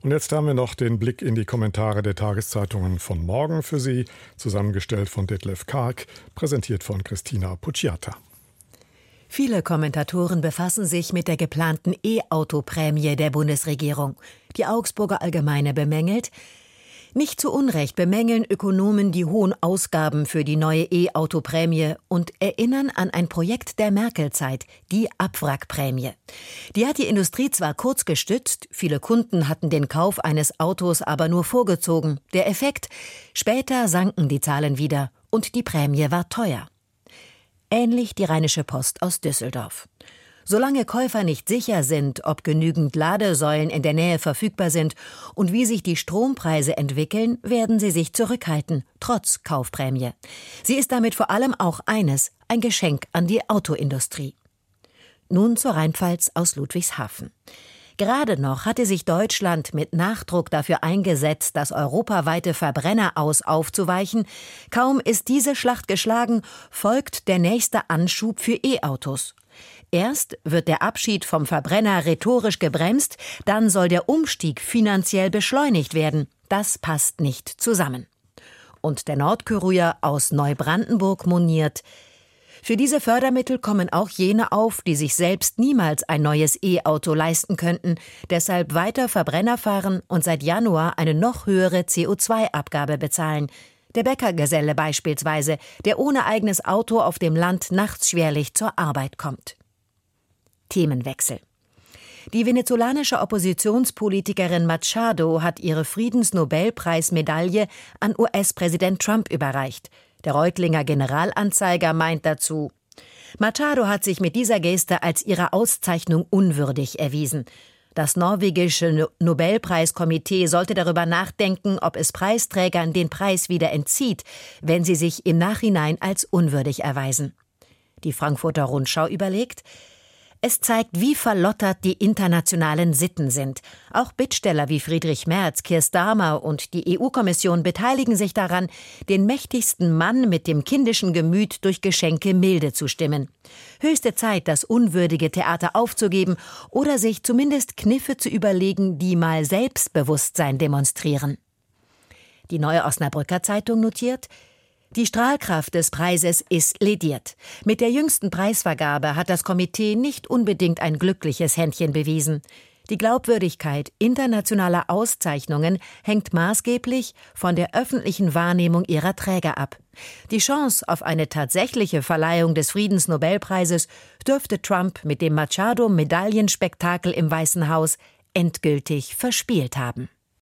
Und jetzt haben wir noch den Blick in die Kommentare der Tageszeitungen von morgen für Sie, zusammengestellt von Detlef Karg, präsentiert von Christina Pucciata. Viele Kommentatoren befassen sich mit der geplanten E-Auto-Prämie der Bundesregierung. Die Augsburger Allgemeine bemängelt: Nicht zu Unrecht bemängeln Ökonomen die hohen Ausgaben für die neue E-Auto-Prämie und erinnern an ein Projekt der Merkel-Zeit, die Abwrackprämie. Die hat die Industrie zwar kurz gestützt, viele Kunden hatten den Kauf eines Autos aber nur vorgezogen. Der Effekt: Später sanken die Zahlen wieder und die Prämie war teuer. Ähnlich die Rheinische Post aus Düsseldorf. Solange Käufer nicht sicher sind, ob genügend Ladesäulen in der Nähe verfügbar sind und wie sich die Strompreise entwickeln, werden sie sich zurückhalten, trotz Kaufprämie. Sie ist damit vor allem auch eines: ein Geschenk an die Autoindustrie. Nun zur Rheinpfalz aus Ludwigshafen. Gerade noch hatte sich Deutschland mit Nachdruck dafür eingesetzt, das europaweite Verbrenneraus aufzuweichen. Kaum ist diese Schlacht geschlagen, folgt der nächste Anschub für E-Autos. Erst wird der Abschied vom Verbrenner rhetorisch gebremst, dann soll der Umstieg finanziell beschleunigt werden. Das passt nicht zusammen. Und der Nordkurier aus Neubrandenburg moniert: Für diese Fördermittel kommen auch jene auf, die sich selbst niemals ein neues E-Auto leisten könnten, deshalb weiter Verbrenner fahren und seit Januar eine noch höhere CO2-Abgabe bezahlen. Der Bäckergeselle beispielsweise, der ohne eigenes Auto auf dem Land nachts schwerlich zur Arbeit kommt. Themenwechsel. Die venezolanische Oppositionspolitikerin Machado hat ihre Friedensnobelpreismedaille an US-Präsident Trump überreicht. Der Reutlinger Generalanzeiger meint dazu: Machado hat sich mit dieser Geste als ihrer Auszeichnung unwürdig erwiesen. Das norwegische Nobelpreiskomitee sollte darüber nachdenken, ob es Preisträgern den Preis wieder entzieht, wenn sie sich im Nachhinein als unwürdig erweisen. Die Frankfurter Rundschau überlegt: Es zeigt, wie verlottert die internationalen Sitten sind. Auch Bittsteller wie Friedrich Merz, Keir Starmer und die EU-Kommission beteiligen sich daran, den mächtigsten Mann mit dem kindischen Gemüt durch Geschenke milde zu stimmen. Höchste Zeit, das unwürdige Theater aufzugeben oder sich zumindest Kniffe zu überlegen, die mal Selbstbewusstsein demonstrieren. Die Neue Osnabrücker Zeitung notiert: Die Strahlkraft des Preises ist lediert. Mit der jüngsten Preisvergabe hat das Komitee nicht unbedingt ein glückliches Händchen bewiesen. Die Glaubwürdigkeit internationaler Auszeichnungen hängt maßgeblich von der öffentlichen Wahrnehmung ihrer Träger ab. Die Chance auf eine tatsächliche Verleihung des Friedensnobelpreises dürfte Trump mit dem Machado-Medaillenspektakel im Weißen Haus endgültig verspielt haben.